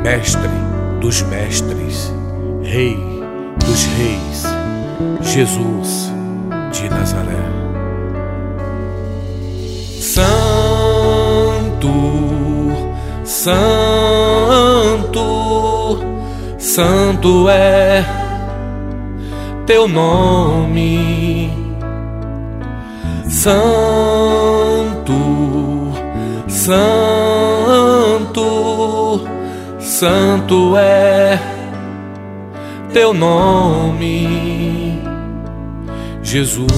Mestre dos mestres, Rei dos reis, Jesus de Nazaré. Santo, Santo, Santo é teu nome. Santo, Santo, Santo é teu nome, Jesus.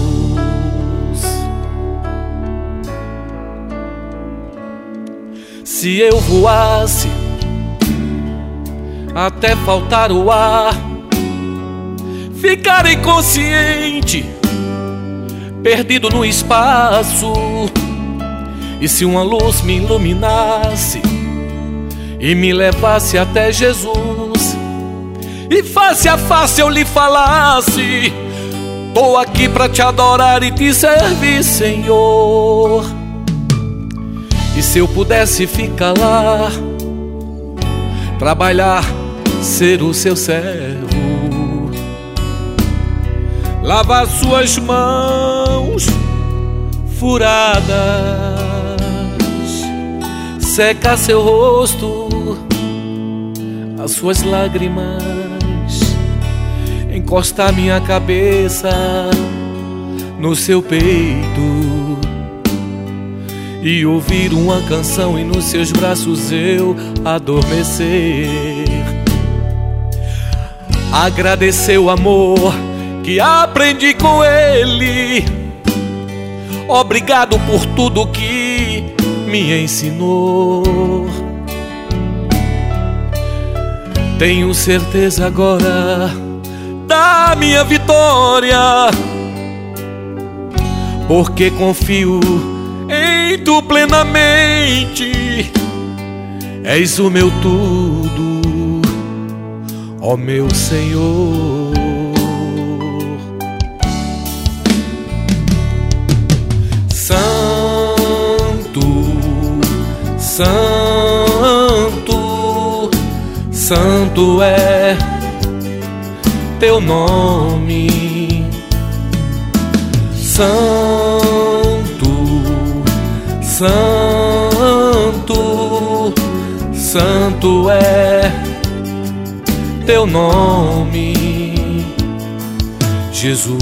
Se eu voasse até faltar o ar, ficar inconsciente, perdido no espaço, e se uma luz me iluminasse e me levasse até Jesus, e face a face eu lhe falasse: tô aqui pra te adorar e te servir, Senhor. E se eu pudesse ficar lá, trabalhar, ser o seu servo, lavar suas mãos furadas, secar seu rosto, as suas lágrimas, encostar minha cabeça no seu peito e ouvir uma canção e nos seus braços eu adormecer. Agradecer o amor que aprendi com ele, obrigado por tudo que me ensinou. Tenho certeza agora da minha vitória, porque confio em tu plenamente. És o meu tudo, ó meu Senhor. Santo, Santo é teu nome. Santo, Santo, Santo é teu nome, Jesus.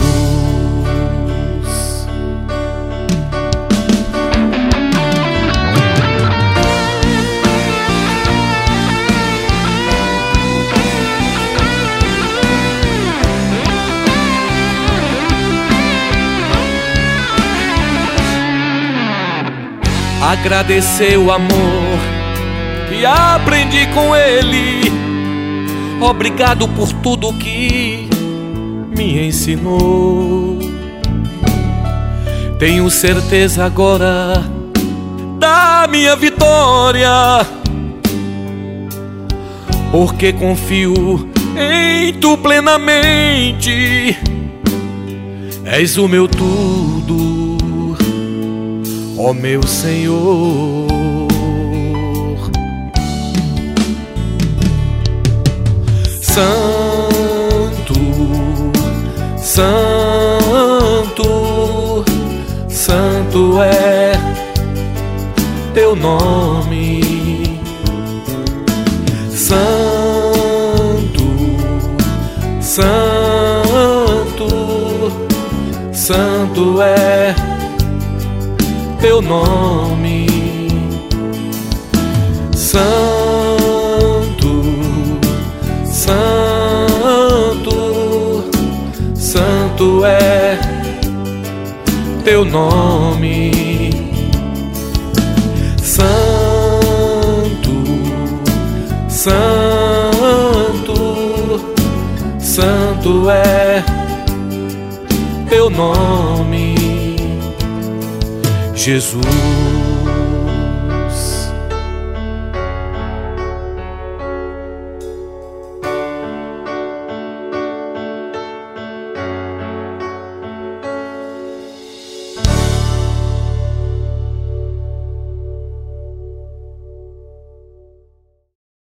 Agradecer o amor que aprendi com ele, obrigado por tudo que me ensinou. Tenho certeza agora da minha vitória, porque confio em tu plenamente. És o meu tudo, ó meu Senhor. Santo, Santo, Santo é teu nome. Santo, Santo, Santo é teu nome. Santo, Santo, Santo é teu nome. Santo, Santo, Santo é teu nome, Jesus.